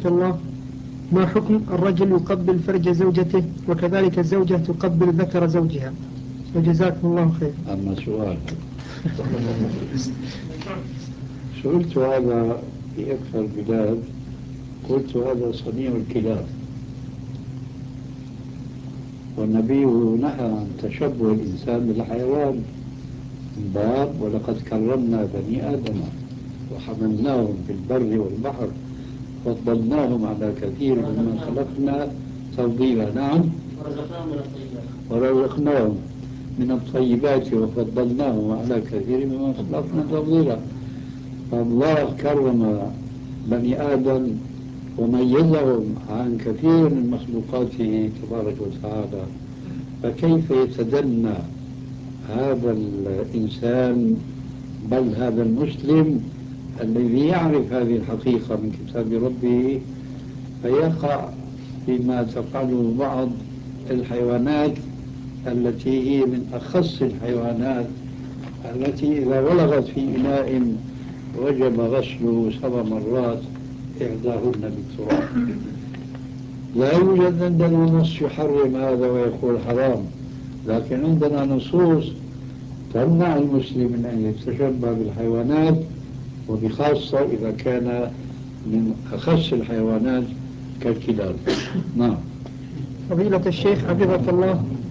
حفظك الله، ما حكم الرجل يقبل فرج زوجته وكذلك الزوجة تقبل ذكر زوجها؟ وجزاكم الله خير. أما سؤال سئلت هذا في أكثر البلاد، قلت هذا صنيع الكلاب، والنبي نهى عن تشبه الإنسان بالحيوان من باب ولقد كرمنا بني آدم وحملناهم في البر والبحر فضلناهم على كثير ممن خلقنا تفضيلا. نعم، ورزقناهم من الطيبات وفضلناهم على كثير ممن خلقنا تفضيلا. فالله كرم بني آدم وميزهم عن كثير من مخلوقاته تبارك وتعالى، فكيف يتدنى هذا الإنسان بل هذا المسلم الذي يعرف هذه الحقيقة من كتاب ربه فيقع فيما تفعله بعض الحيوانات التي هي من أخص الحيوانات، التي إذا ولغت في إناء وجب غسله 7 مرات إحداهن بالتراب. لا يوجد عندنا نص يحرم هذا ويقول حرام، لكن عندنا نصوص تمنع المسلم من أن يتشبه بالحيوانات، وبخاصة إذا كان من أخص الحيوانات كالكلاب. نعم. فضيلة الشيخ حفظك الله،